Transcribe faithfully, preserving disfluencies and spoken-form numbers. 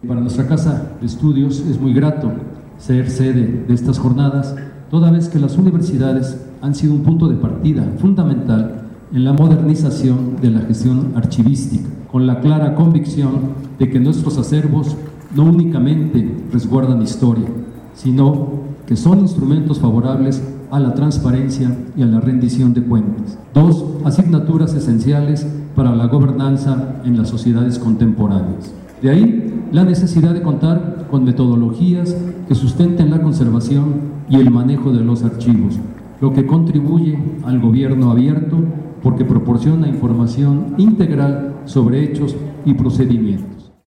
Para nuestra casa de estudios es muy grato ser sede de estas jornadas, toda vez que las universidades han sido un punto de partida fundamental en la modernización de la gestión archivística, con la clara convicción de que nuestros acervos no únicamente resguardan historia, sino que son instrumentos favorables a la transparencia y a la rendición de cuentas. Dos asignaturas esenciales para la gobernanza en las sociedades contemporáneas. De ahí la necesidad de contar con metodologías que sustenten la conservación y el manejo de los archivos, lo que contribuye al gobierno abierto porque proporciona información integral sobre hechos y procedimientos.